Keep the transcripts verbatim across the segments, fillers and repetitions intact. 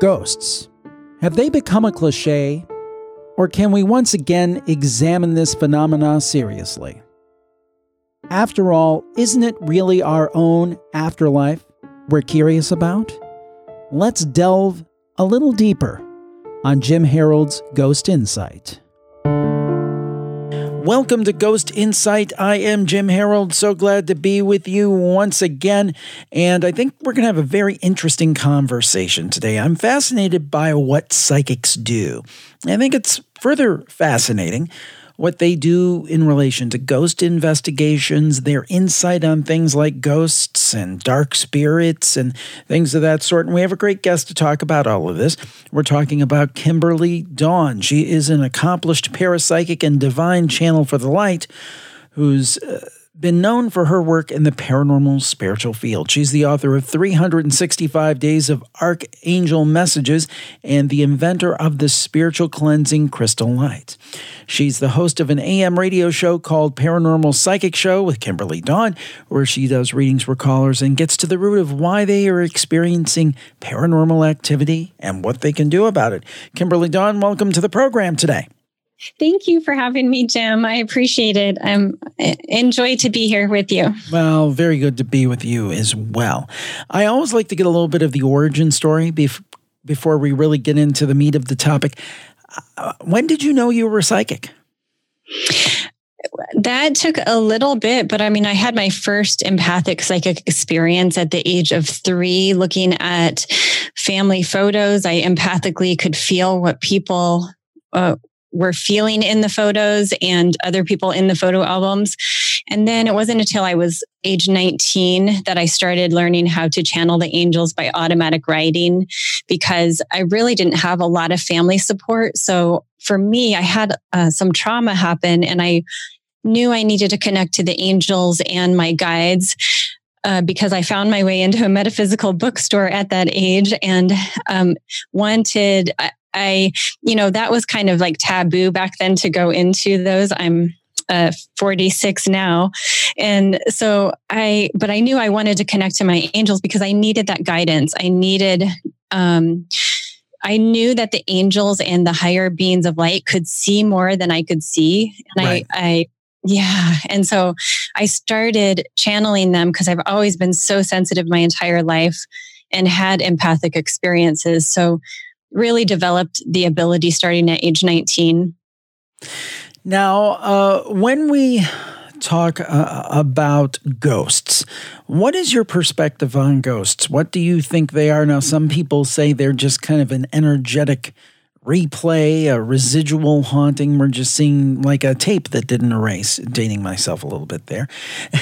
Ghosts. Have they become a cliche? Or can we once again examine this phenomena seriously? After all, isn't it really our own afterlife we're curious about? Let's delve a little deeper on Jim Harold's Ghost Insight. Welcome to Ghost Insight. I am Jim Harold. So glad to be with you once again. And I think we're going to have a very interesting conversation today. I'm fascinated by what psychics do. I think it's further fascinating what they do in relation to ghost investigations, their insight on things like ghosts and dark spirits and things of that sort. And we have a great guest to talk about all of this. We're talking about Kimberly Dawn. She is an accomplished parapsychic and divine channel for the light who's uh, been known for her work in the paranormal spiritual field. She's the author of three hundred sixty-five Days of Archangel Messages and the inventor of the spiritual cleansing crystal light. She's the host of an A M radio show called Paranormal Psychic Show with Kimberly Dawn, where she does readings for callers and gets to the root of why they are experiencing paranormal activity and what they can do about it. Kimberly Dawn, welcome to the program today. Thank you for having me, Jim. I appreciate it. I'm enjoy to be here with you. Well, very good to be with you as well. I always like to get a little bit of the origin story bef- before we really get into the meat of the topic. Uh, when did you know you were a psychic? That took a little bit, but I mean, I had my first empathic psychic experience at the age of three, looking at family photos. I empathically could feel what people uh, were feeling in the photos and other people in the photo albums. And then it wasn't until I was age nineteen that I started learning how to channel the angels by automatic writing, because I really didn't have a lot of family support. So for me, I had uh, some trauma happen, and I knew I needed to connect to the angels and my guides uh, because I found my way into a metaphysical bookstore at that age and um, wanted... I, I, you know, that was kind of like taboo back then to go into those. I'm uh, forty-six now. And so I, but I knew I wanted to connect to my angels because I needed that guidance. I needed, um, I knew that the angels and the higher beings of light could see more than I could see. And right. I, I, yeah. And so I started channeling them because I've always been so sensitive my entire life and had empathic experiences. So really developed the ability starting at age nineteen. Now, uh, when we talk uh, about ghosts, what is your perspective on ghosts? What do you think they are? Now, some people say they're just kind of an energetic replay, a residual haunting. We're just seeing like a tape that didn't erase, dating myself a little bit there.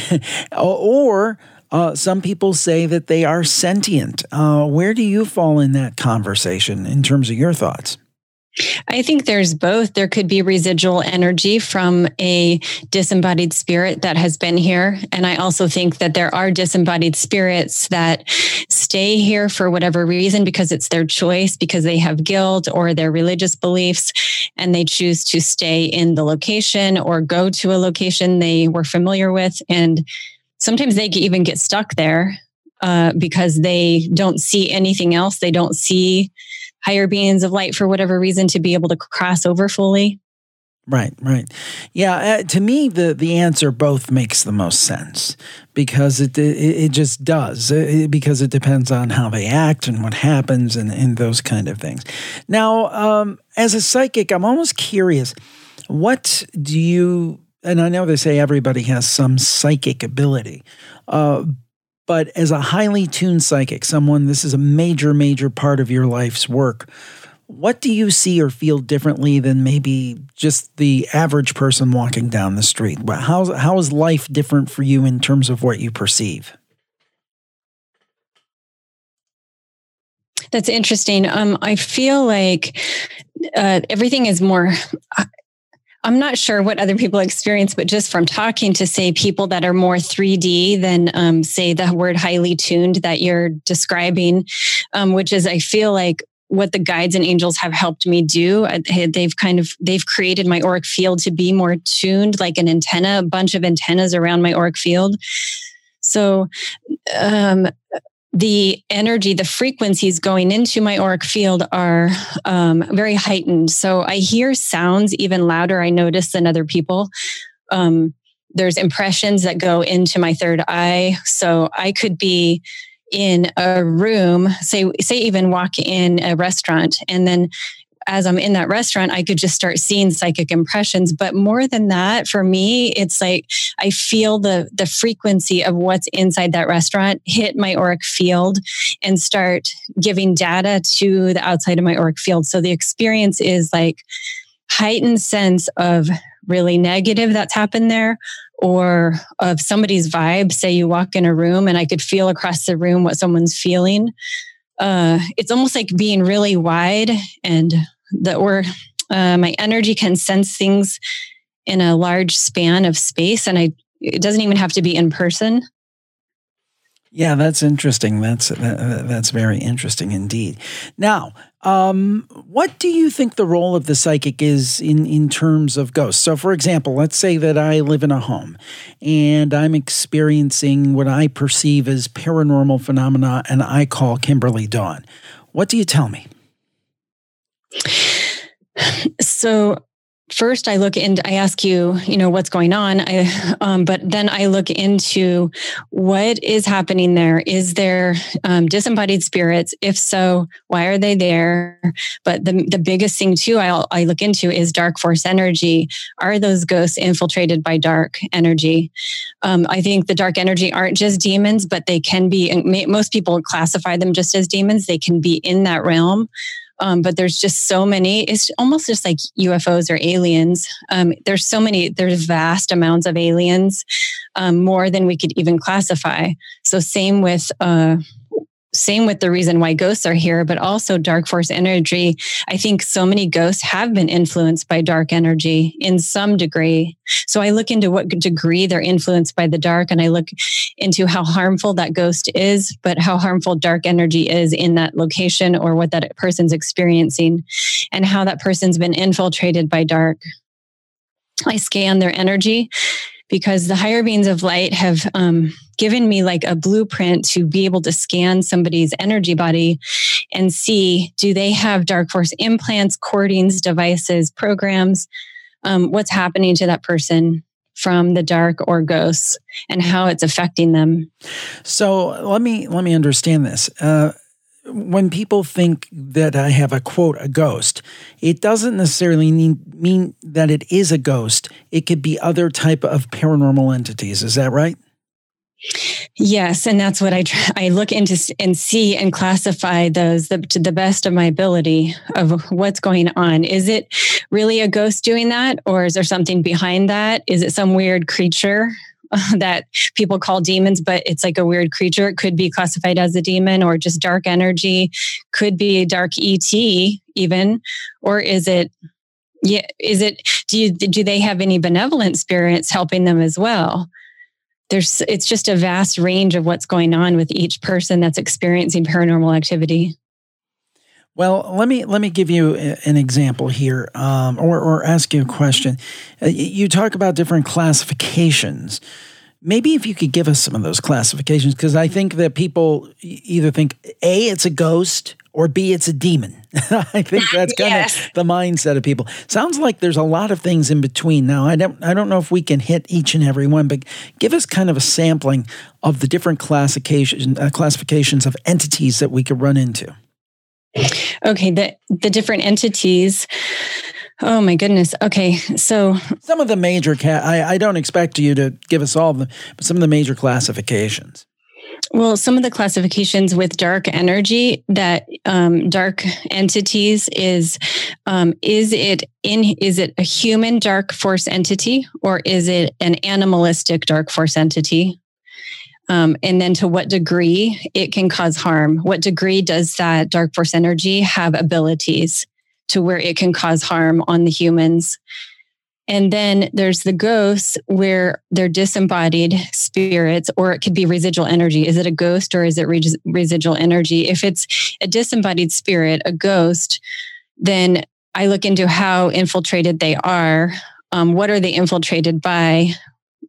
or Uh, some people say that they are sentient. Uh, where do you fall in that conversation in terms of your thoughts? I think there's both. There could be residual energy from a disembodied spirit that has been here. And I also think that there are disembodied spirits that stay here for whatever reason, because it's their choice, because they have guilt or their religious beliefs, and they choose to stay in the location or go to a location they were familiar with. And sometimes they even get stuck there uh, because they don't see anything else. They don't see higher beings of light for whatever reason to be able to cross over fully. Right, right. Yeah, uh, to me, the, the answer both makes the most sense because it it, it just does, it, because it depends on how they act and what happens and, and those kind of things. Now, um, as a psychic, I'm almost curious, what do you... And I know they say everybody has some psychic ability, uh, but as a highly tuned psychic, someone, this is a major, major part of your life's work, what do you see or feel differently than maybe just the average person walking down the street? How's, how is life different for you in terms of what you perceive? That's interesting. Um, I feel like uh, everything is more... I'm not sure what other people experience, but just from talking to, say, people that are more three D than, um, say, the word highly tuned that you're describing, um, which is, I feel like what the guides and angels have helped me do. They've kind of, they've created my auric field to be more tuned, like an antenna, a bunch of antennas around my auric field. So, um, the energy, the frequencies going into my auric field are um, very heightened. So I hear sounds even louder, I notice, than other people. Um, there's impressions that go into my third eye. So I could be in a room, say, say even walk in a restaurant, and then as I'm in that restaurant, I could just start seeing psychic impressions. But more than that, for me, it's like I feel the the frequency of what's inside that restaurant hit my auric field and start giving data to the outside of my auric field. So the experience is like heightened sense of really negative that's happened there, or of somebody's vibe. Say you walk in a room and I could feel across the room what someone's feeling. Uh, it's almost like being really wide, and that or uh, my energy can sense things in a large span of space, and I it doesn't even have to be in person. Yeah, that's interesting. That's that, that's very interesting indeed. Now, um, what do you think the role of the psychic is in, in terms of ghosts? So, for example, let's say that I live in a home and I'm experiencing what I perceive as paranormal phenomena, and I call Kimberly Dawn. What do you tell me? So, first, I look into, I ask you, you know, what's going on. I, um, but then I look into what is happening there. Is there um, disembodied spirits? If so, why are they there? But the the biggest thing too, I I look into is dark force energy. Are those ghosts infiltrated by dark energy? Um, I think the dark energy aren't just demons, but they can be. And most people classify them just as demons. They can be in that realm. Um, but there's just so many, it's almost just like U F Os or aliens. Um, there's so many, there's vast amounts of aliens, um, more than we could even classify. So same with, uh, same with the reason why ghosts are here, but also dark force energy. I think so many ghosts have been influenced by dark energy in some degree. So I look into what degree they're influenced by the dark, and I look into how harmful that ghost is, but how harmful dark energy is in that location, or what that person's experiencing, and how that person's been infiltrated by dark. I scan their energy, because the higher beings of light have um, given me like a blueprint to be able to scan somebody's energy body and see, do they have dark force implants, cordings, devices, programs? Um, what's happening to that person from the dark or ghosts, and how it's affecting them. So let me let me understand this. Uh, when people think that I have a quote a ghost, it doesn't necessarily mean, mean that it is a ghost. It could be other type of paranormal entities. Is that right? Yes, and that's what I try, I look into and see and classify those the, to the best of my ability of what's going on. Is it really a ghost doing that, or is there something behind that? Is it some weird creature that people call demons, but it's like a weird creature? It could be classified as a demon, or just dark energy, could be a dark E T even, or is it, yeah, is it, do you, do they have any benevolent spirits helping them as well? There's, it's just a vast range of what's going on with each person that's experiencing paranormal activity. Well, let me let me give you an example here, um, or or ask you a question. Uh, you talk about different classifications. Maybe if you could give us some of those classifications, because I think that people either think A, it's a ghost, or B, it's a demon. I think that's kind yes. of the mindset of people. Sounds like there's a lot of things in between. Now, I don't I don't know if we can hit each and every one, but give us kind of a sampling of the different classification uh, classifications of entities that we could run into. Okay, the the different entities. Oh my goodness. Okay, so some of the major cat. I, I don't expect you to give us all of them, but some of the major classifications. Well, some of the classifications with dark energy, that um, dark entities is um, is it in is it a human dark force entity, or is it an animalistic dark force entity? Um, and then to what degree it can cause harm? What degree does that dark force energy have abilities to where it can cause harm on the humans? And then there's the ghosts, where they're disembodied spirits, or it could be residual energy. Is it a ghost, or is it res- residual energy? If it's a disembodied spirit, a ghost, then I look into how infiltrated they are. Um, what are they infiltrated by?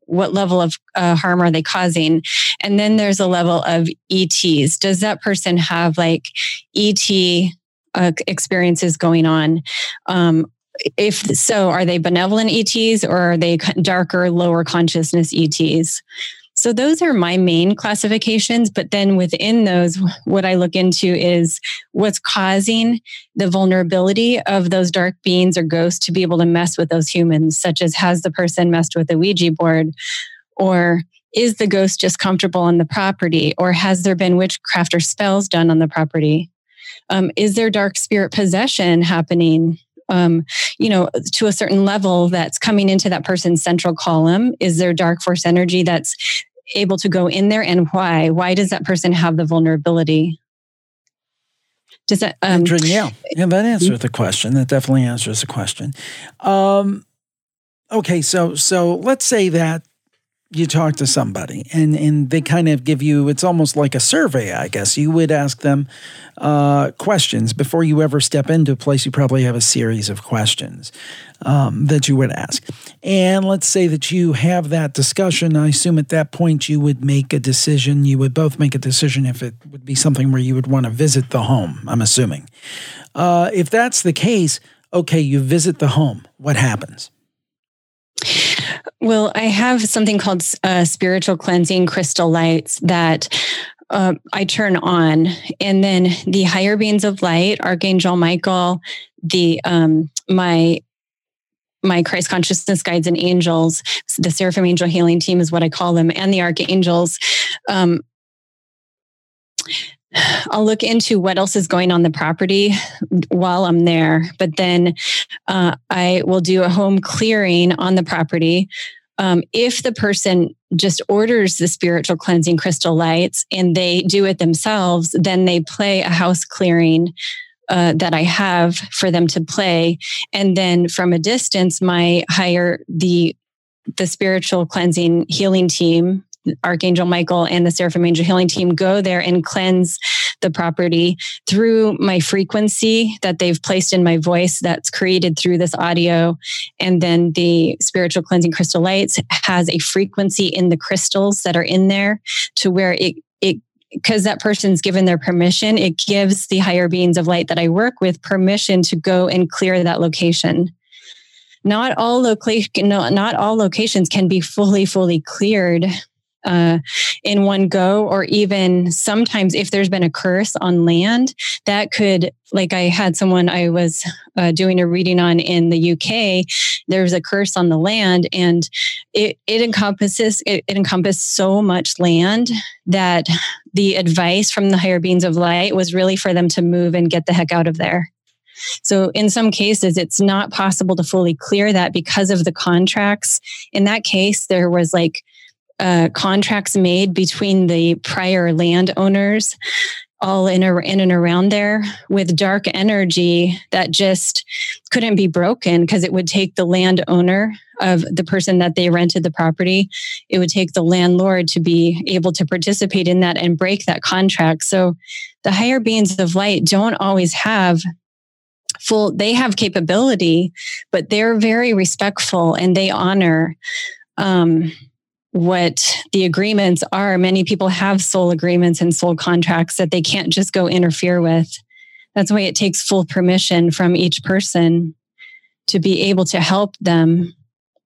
what level of uh, harm are they causing? And then there's a level of E Ts. Does that person have like E T uh, experiences going on? Um, if so, are they benevolent E Ts or are they darker, lower consciousness E Ts? So those are my main classifications. But then within those, what I look into is what's causing the vulnerability of those dark beings or ghosts to be able to mess with those humans, such as has the person messed with a Ouija board, or is the ghost just comfortable on the property, or has there been witchcraft or spells done on the property? Um, is there dark spirit possession happening? Um, you know, to a certain level that's coming into that person's central column? Is there dark force energy that's able to go in there, and why? Why does that person have the vulnerability? Does that? Um, yeah, yeah, that answers the question. That definitely answers the question. Um, okay, so so let's say that you talk to somebody and, and they kind of give you, it's almost like a survey, I guess. You would ask them uh, questions. Before you ever step into a place, you probably have a series of questions um, that you would ask. And let's say that you have that discussion. I assume at that point you would make a decision. You would both make a decision if it would be something where you would want to visit the home, I'm assuming. Uh, if that's the case, okay, you visit the home. What happens? Well, I have something called uh, spiritual cleansing crystal lights that uh, I turn on. And then the higher beings of light, Archangel Michael, the um, my my Christ consciousness guides and angels, the Seraphim Angel Healing Team is what I call them, and the archangels. Um, I'll look into what else is going on the property while I'm there, but then uh, I will do a home clearing on the property. Um, if the person just orders the spiritual cleansing crystal lights and they do it themselves, then they play a house clearing uh, that I have for them to play. And then from a distance, my higher, the, the spiritual cleansing healing team, Archangel Michael and the Seraphim Angel Healing Team go there and cleanse the property through my frequency that they've placed in my voice that's created through this audio. And then the spiritual cleansing crystal lights has a frequency in the crystals that are in there to where it, it, because that person's given their permission, it gives the higher beings of light that I work with permission to go and clear that location. Not all location, no, not all locations can be fully, fully cleared Uh, in one go, or even sometimes if there's been a curse on land that could, like I had someone I was uh, doing a reading on in the U K, there's a curse on the land and it, it encompasses, it, it encompassed so much land that the advice from the higher beings of light was really for them to move and get the heck out of there. So in some cases, it's not possible to fully clear that because of the contracts. In that case, there was like Uh, contracts made between the prior landowners all in, a, in and around there with dark energy that just couldn't be broken because it would take the landowner of the person that they rented the property. It would take the landlord to be able to participate in that and break that contract. So the higher beings of light don't always have full, they have capability, but they're very respectful and they honor um, what the agreements are. Many people have soul agreements and soul contracts that they can't just go interfere with. That's why it takes full permission from each person to be able to help them.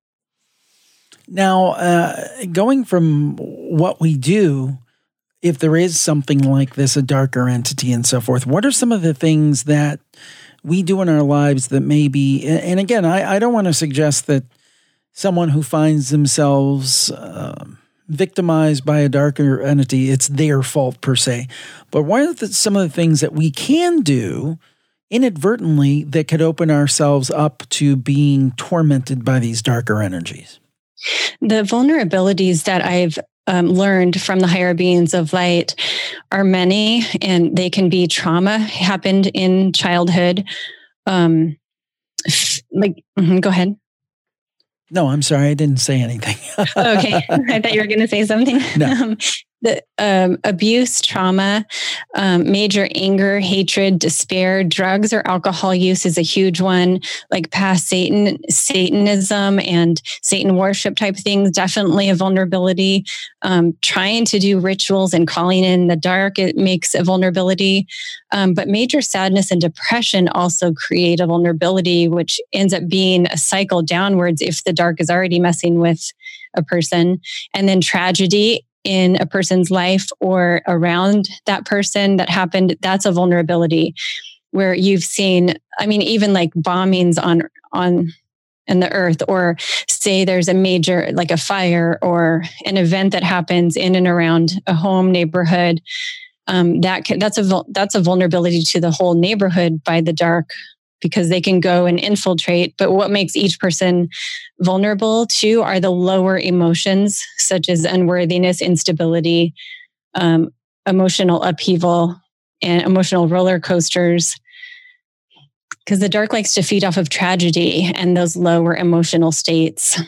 Now, uh, going from what we do, if there is something like this, a darker entity and so forth, what are some of the things that we do in our lives that maybe, and again, I, I don't want to suggest that someone who finds themselves uh, victimized by a darker entity, it's their fault per se. But what are the, some of the things that we can do inadvertently that could open ourselves up to being tormented by these darker energies? The vulnerabilities that I've um, learned from the higher beings of light are many, and they can be trauma happened in childhood. Um, like, mm-hmm, go ahead. No, I'm sorry. I didn't say anything. Okay. I thought you were going to say something. No. Um, The um, abuse, trauma, um, major anger, hatred, despair, drugs or alcohol use is a huge one. Like past Satan, Satanism and Satan worship type things, definitely a vulnerability. Um, trying to do rituals and calling in the dark, it makes a vulnerability. Um, but major sadness and depression also create a vulnerability, which ends up being a cycle downwards if the dark is already messing with a person. And then tragedy in a person's life or around that person that happened, that's a vulnerability where you've seen, I mean, even like bombings on, on in the earth, or say there's a major, like a fire or an event that happens in and around a home neighborhood. Um, that can, that's a, that's a vulnerability to the whole neighborhood by the dark, because they can go and infiltrate. But what makes each person vulnerable to are the lower emotions, such as unworthiness, instability, um, emotional upheaval, and emotional roller coasters. Because the dark likes to feed off of tragedy and those lower emotional states.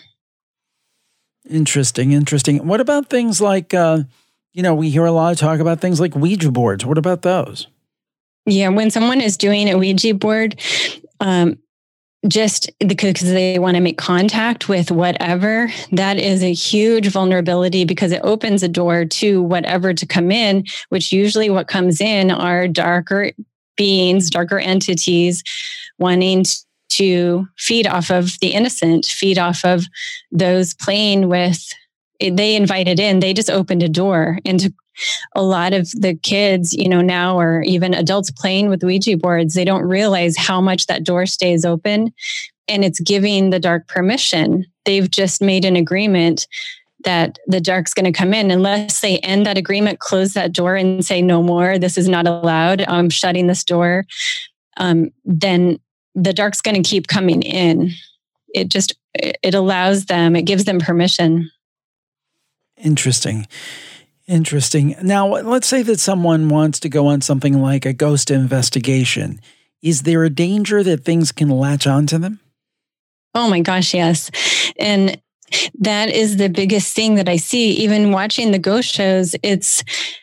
Interesting, interesting. What about things like, uh, you know, we hear a lot of talk about things like Ouija boards. What about those? Yeah, when someone is doing a Ouija board, um, just because they want to make contact with whatever, that is a huge vulnerability because it opens a door to whatever to come in, which usually what comes in are darker beings, darker entities wanting to feed off of the innocent, feed off of those playing with, they invited in, they just opened a door into a lot of the kids, you know, now, or even adults playing with Ouija boards, they don't realize how much that door stays open, and it's giving the dark permission. They've just made an agreement that the dark's going to come in. Unless they end that agreement, close that door and say, no more, this is not allowed, I'm shutting this door, um, then the dark's going to keep coming in. It just, it allows them, it gives them permission. Interesting. Interesting. Now, let's say that someone wants to go on something like a ghost investigation. Is there a danger that things can latch onto them? Oh my gosh, yes. And that is the biggest thing that I see, even watching the ghost shows. It's,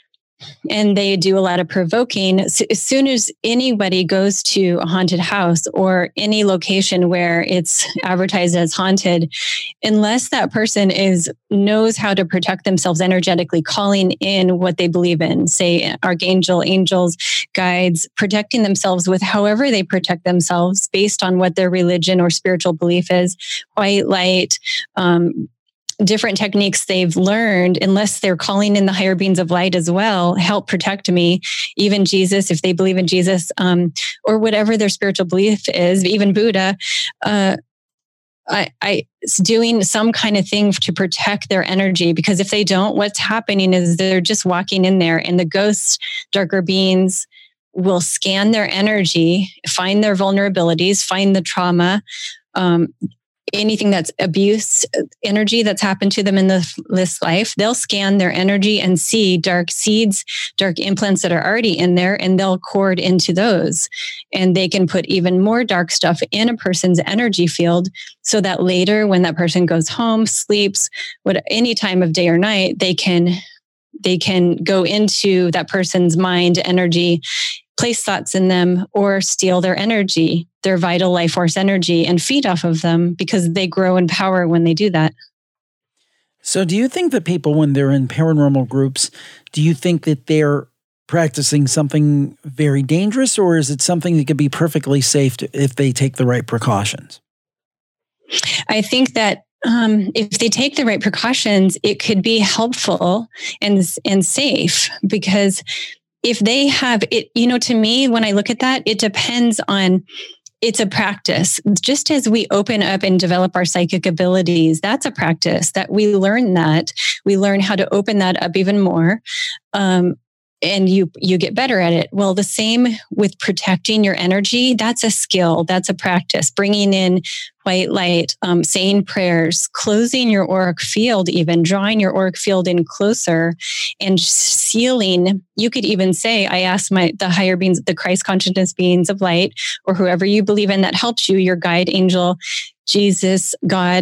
and they do a lot of provoking. So as soon as anybody goes to a haunted house or any location where it's advertised as haunted, unless that person is knows how to protect themselves energetically, calling in what they believe in, say archangel, angels, guides, protecting themselves with however they protect themselves based on what their religion or spiritual belief is, white light, um, different techniques they've learned, unless they're calling in the higher beings of light as well, help protect me, even Jesus, if they believe in Jesus, um, or whatever their spiritual belief is, even Buddha, uh, I, I doing some kind of thing to protect their energy, because if they don't, what's happening is they're just walking in there, and the ghosts, darker beings, will scan their energy, find their vulnerabilities, find the trauma, um, anything that's abuse energy that's happened to them in this, this life. They'll scan their energy and see dark seeds, dark implants that are already in there, and they'll cord into those. And they can put even more dark stuff in a person's energy field, so that later when that person goes home, sleeps, what any time of day or night, they can they can go into that person's mind, energy, place thoughts in them, or steal their energy, their vital life force energy, and feed off of them, because they grow in power when they do that. So do you think that people, when they're in paranormal groups, do you think that they're practicing something very dangerous, or is it something that could be perfectly safe to, if they take the right precautions? I think that Um, if they take the right precautions, it could be helpful and and safe, because if they have it, you know, to me, when I look at that, it depends on, it's a practice. Just as we open up and develop our psychic abilities, that's a practice that we learn that. We learn how to open that up even more. Um, and you you get better at it. Well, the same with protecting your energy. That's a skill. That's a practice. Bringing in white light, um, saying prayers, closing your auric field, even drawing your auric field in closer, and sealing. You could even say, I ask my the higher beings, the Christ consciousness beings of light, or whoever you believe in that helps you, your guide angel, Jesus, God,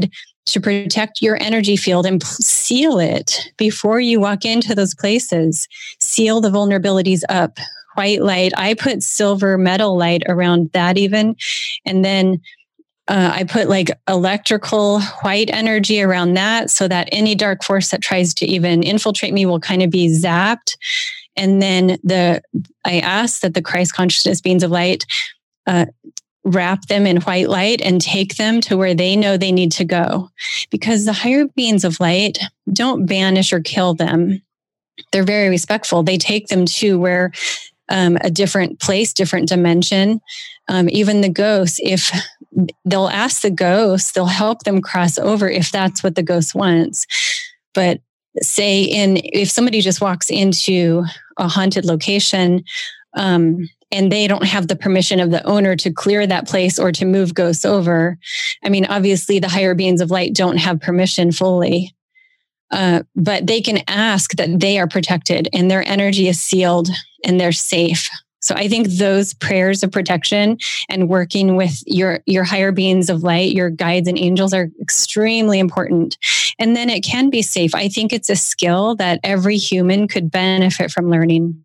to protect your energy field and seal it before you walk into those places. Seal the vulnerabilities up. White light. I put silver metal light around that even. And then uh, I put like electrical white energy around that so that any dark force that tries to even infiltrate me will kind of be zapped. And then the I ask that the Christ consciousness beings of light uh, wrap them in white light and take them to where they know they need to go. Because the higher beings of light don't banish or kill them. They're very respectful. They take them to where um, a different place, different dimension. Um, even the ghosts, if they'll ask the ghosts, they'll help them cross over if that's what the ghost wants. But say in if somebody just walks into a haunted location, um, and they don't have the permission of the owner to clear that place or to move ghosts over. I mean, obviously the higher beings of light don't have permission fully, uh, but they can ask that they are protected and their energy is sealed and they're safe. So I think those prayers of protection and working with your, your higher beings of light, your guides and angels are extremely important. And then it can be safe. I think it's a skill that every human could benefit from learning.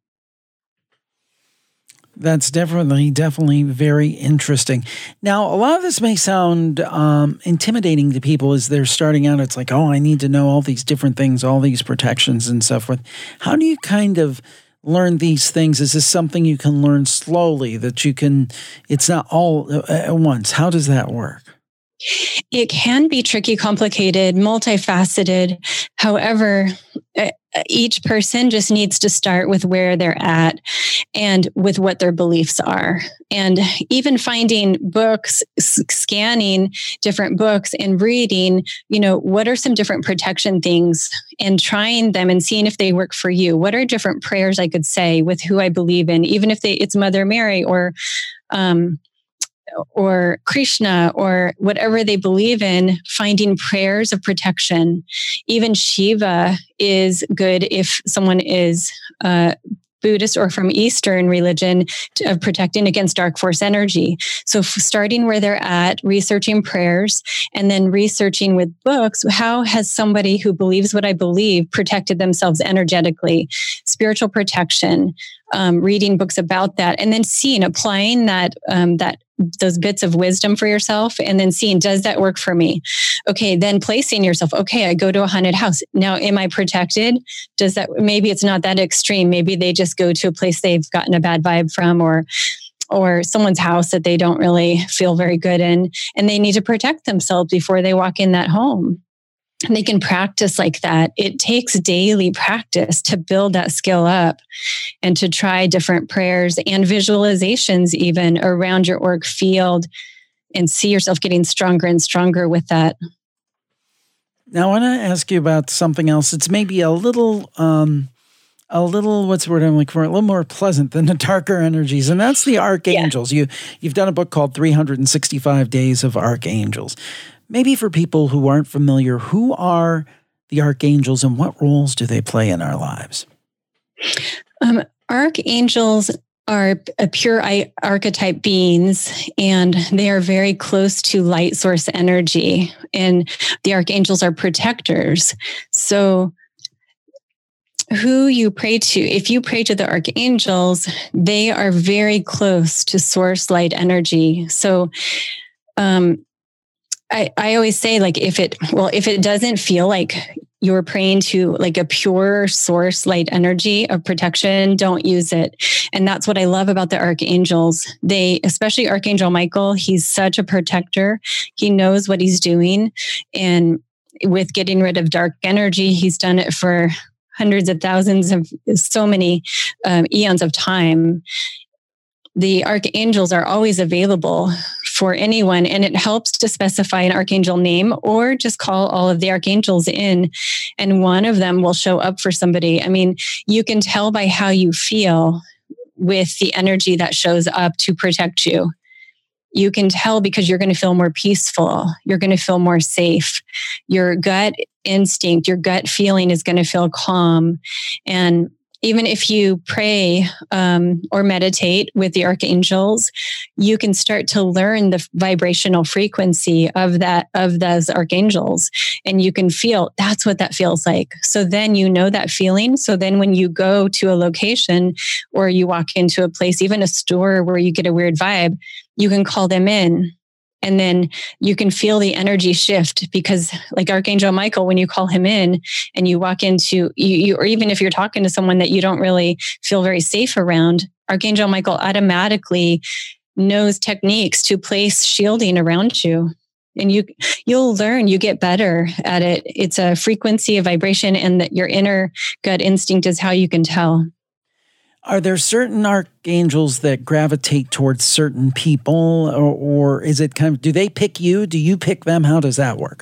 That's definitely, definitely very interesting. Now, a lot of this may sound um, intimidating to people as they're starting out. It's like, oh, I need to know all these different things, all these protections and so forth. How do you kind of learn these things? Is this something you can learn slowly, that you can, it's not all at once? How does that work? It can be tricky, complicated, multifaceted. However, each person just needs to start with where they're at and with what their beliefs are. And even finding books, scanning different books and reading, you know, what are some different protection things and trying them and seeing if they work for you. What are different prayers I could say with who I believe in, even if they, it's Mother Mary or, um, or Krishna or whatever they believe in, finding prayers of protection. Even Shiva is good if someone is uh, Buddhist or from Eastern religion, to, of protecting against dark force energy. So f- starting where they're at, researching prayers, and then researching with books, how has somebody who believes what I believe protected themselves energetically? Spiritual protection, um, reading books about that, and then seeing, applying that, um, that those bits of wisdom for yourself, and then seeing, does that work for me? Okay, then placing yourself, okay, I go to a haunted house. Now, am I protected? Does that, maybe it's not that extreme. Maybe they just go to a place they've gotten a bad vibe from, or or someone's house that they don't really feel very good in, and they need to protect themselves before they walk in that home. And they can practice like that. It takes daily practice to build that skill up and to try different prayers and visualizations even around your auric field and see yourself getting stronger and stronger with that. Now, I want to ask you about something else. It's maybe a little, um, a little, what's the word I'm looking for? A little more pleasant than the darker energies. And that's the archangels. Yeah. You, you've done a book called three hundred sixty-five Days of Archangels. Maybe for people who aren't familiar, who are the archangels and what roles do they play in our lives? Um, archangels are a pure archetype beings, and they are very close to light source energy. And the archangels are protectors. So who you pray to, if you pray to the archangels, they are very close to source light energy. So, um, I, I always say, like, if it, well, if it doesn't feel like you're praying to like a pure source light energy of protection, don't use it. And that's what I love about the archangels. They, especially Archangel Michael, he's such a protector. He knows what he's doing. And with getting rid of dark energy, he's done it for hundreds of thousands of so many um, eons of time. The archangels are always available for anyone, and it helps to specify an archangel name or just call all of the archangels in, and one of them will show up for somebody. I mean, you can tell by how you feel with the energy that shows up to protect you. You can tell because you're going to feel more peaceful. You're going to feel more safe. Your gut instinct, your gut feeling is going to feel calm. And even if you pray um, or meditate with the archangels, you can start to learn the vibrational frequency of that, of those archangels. And you can feel that's what that feels like. So then you know that feeling. So then when you go to a location or you walk into a place, even a store where you get a weird vibe, you can call them in. And then you can feel the energy shift because like Archangel Michael, when you call him in and you walk into you, you, or even if you're talking to someone that you don't really feel very safe around, Archangel Michael automatically knows techniques to place shielding around you. And you, you'll learn, you get better at it. It's a frequency, a vibration, and that your inner gut instinct is how you can tell. Are there certain archangels that gravitate towards certain people, or, or is it kind of, do they pick you? Do you pick them? How does that work?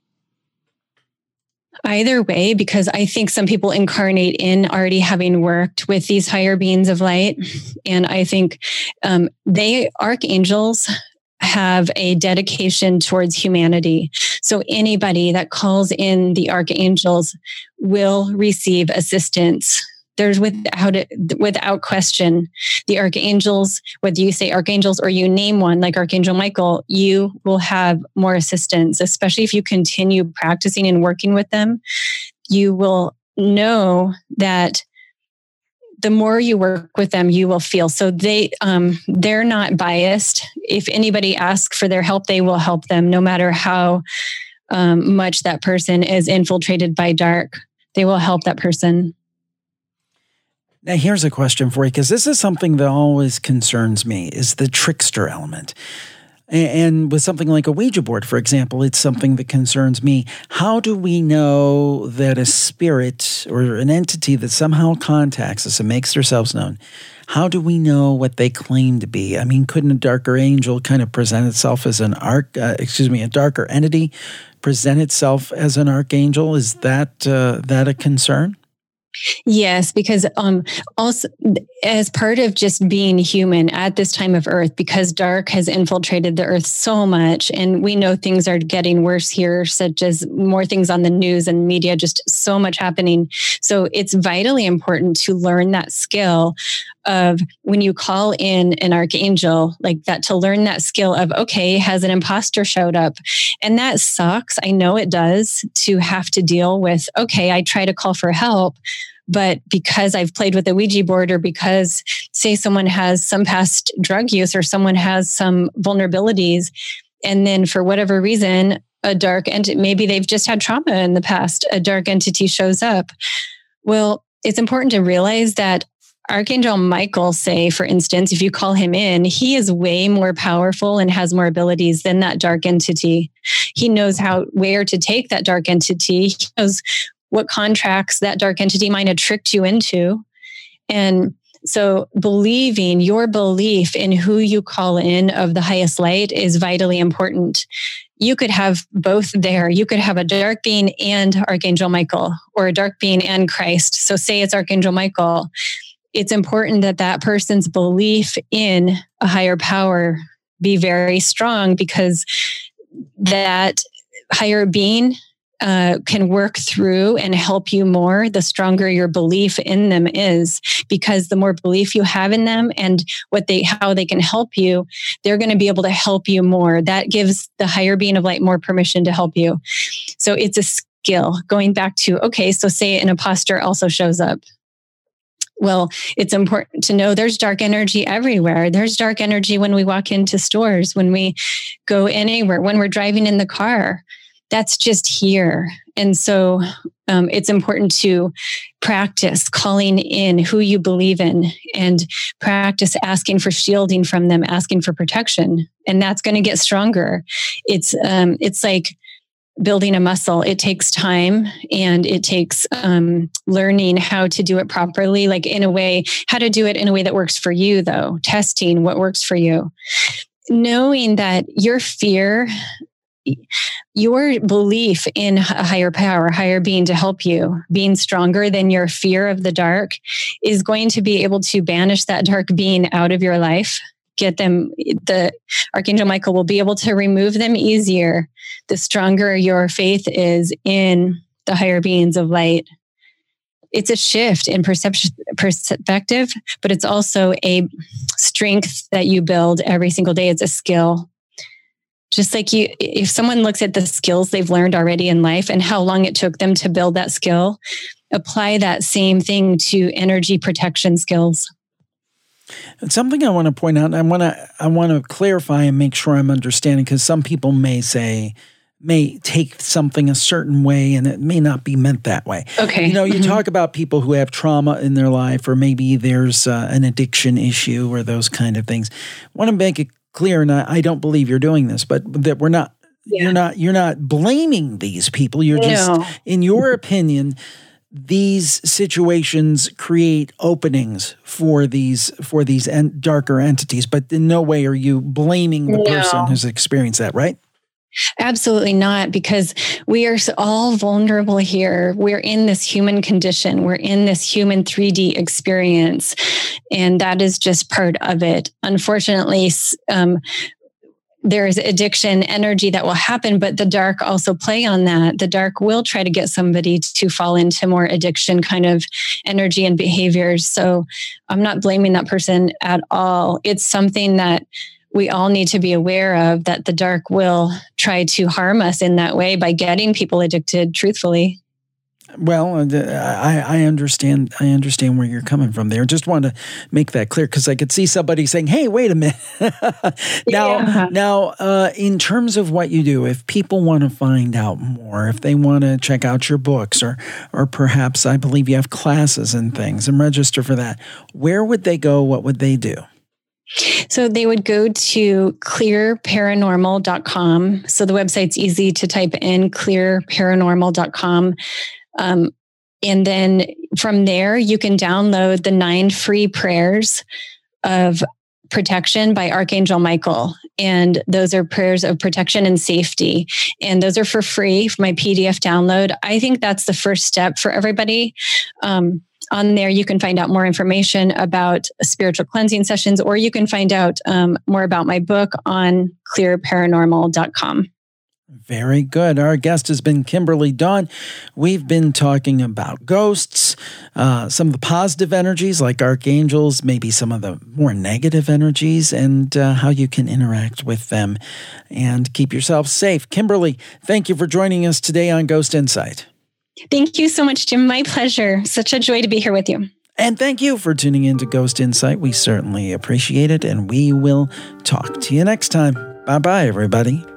Either way, because I think some people incarnate in already having worked with these higher beings of light. And I think um, they, archangels, have a dedication towards humanity. So anybody that calls in the archangels will receive assistance. There's without it, without question, the archangels, whether you say archangels or you name one like Archangel Michael, you will have more assistance, especially if you continue practicing and working with them. You will know that the more you work with them, you will feel. So they, um, they're not biased. If anybody asks for their help, they will help them no matter how um, much that person is infiltrated by dark. They will help that person. Now, here's a question for you, because this is something that always concerns me, is the trickster element. And with something like a Ouija board, for example, it's something that concerns me. How do we know that a spirit or an entity that somehow contacts us and makes themselves known, how do we know what they claim to be? I mean, couldn't a darker angel kind of present itself as an arc, uh, excuse me, a darker entity present itself as an archangel? Is that uh, that a concern? Yes, because um, also as part of just being human at this time of Earth, because dark has infiltrated the Earth so much, and we know things are getting worse here, such as more things on the news and media, just so much happening. So it's vitally important to learn that skill of when you call in an archangel like that, to learn that skill of, okay, has an imposter showed up? And that sucks. I know it does, to have to deal with, okay, I try to call for help, but because I've played with the Ouija board, or because say someone has some past drug use or someone has some vulnerabilities, and then for whatever reason, a dark entity, maybe they've just had trauma in the past, a dark entity shows up. Well, it's important to realize that Archangel Michael, say, for instance, if you call him in, he is way more powerful and has more abilities than that dark entity. He knows how, where to take that dark entity. He knows what contracts that dark entity might have tricked you into. And so believing, your belief in who you call in of the highest light is vitally important. You could have both there. You could have a dark being and Archangel Michael, or a dark being and Christ. So say it's Archangel Michael. It's important that that person's belief in a higher power be very strong, because that higher being uh, can work through and help you more the stronger your belief in them is. Because the more belief you have in them and what they, how they can help you, they're going to be able to help you more. That gives the higher being of light more permission to help you. So it's a skill. Going back to, okay, so say an imposter also shows up. Well, it's important to know there's dark energy everywhere. There's dark energy when we walk into stores, when we go anywhere, when we're driving in the car. That's just here. And so um, it's important to practice calling in who you believe in, and practice asking for shielding from them, asking for protection. And that's going to get stronger. It's um, it's like building a muscle. It takes time, and it takes um, learning how to do it properly, like in a way, how to do it in a way that works for you, though, testing what works for you. Knowing that your fear, your belief in a higher power, higher being to help you, being stronger than your fear of the dark, is going to be able to banish that dark being out of your life. Get them, the Archangel Michael will be able to remove them easier the stronger your faith is in the higher beings of light. it's a shift in perception, perspective, but it's also a strength that you build every single day. It's a skill. Just like you, if someone looks at the skills they've learned already in life and how long it took them to build that skill, apply that same thing to energy protection skills. And something I want to point out, I want to I want to clarify and make sure I'm understanding, because some people may say, may take something a certain way and it may not be meant that way. Okay. You know, you mm-hmm. talk about people who have trauma in their life, or maybe there's uh, an addiction issue or those kind of things. I want to make it clear, and I, I don't believe you're doing this, but that we're not, yeah. you're not, you're not blaming these people. You're just, no. in your opinion, these situations create openings for these for these en- darker entities, but in no way are you blaming the no. person who's experienced that, right? Absolutely not, because we are all vulnerable here. We're in this human condition. We're in this human three D experience, and that is just part of it. Unfortunately, um, there is addiction energy that will happen, but the dark also play on that. The dark will try to get somebody to fall into more addiction kind of energy and behaviors. So I'm not blaming that person at all. It's something that we all need to be aware of, that the dark will try to harm us in that way by getting people addicted, truthfully. Well, I, I understand. I understand where you're coming from there. Just want to make that clear, because I could see somebody saying, "Hey, wait a minute." now, yeah. now, uh, in terms of what you do, if people want to find out more, if they want to check out your books, or, or perhaps I believe you have classes and things, and register for that, where would they go? What would they do? So they would go to clear paranormal dot com. So the website's easy to type in, clear paranormal dot com. Um, and then from there, you can download the nine free prayers of protection by Archangel Michael. And those are prayers of protection and safety. And those are for free for my P D F download. I think that's the first step for everybody. Um, on there, you can find out more information about spiritual cleansing sessions, or you can find out um, more about my book on clear paranormal dot com. Very good. Our guest has been Kimberly Dawn. We've been talking about ghosts, uh, some of the positive energies like archangels, maybe some of the more negative energies, and uh, how you can interact with them and keep yourself safe. Kimberly, thank you for joining us today on Ghost Insight. Thank you so much, Jim. My pleasure. Such a joy to be here with you. And thank you for tuning in to Ghost Insight. We certainly appreciate it, and we will talk to you next time. Bye-bye, everybody.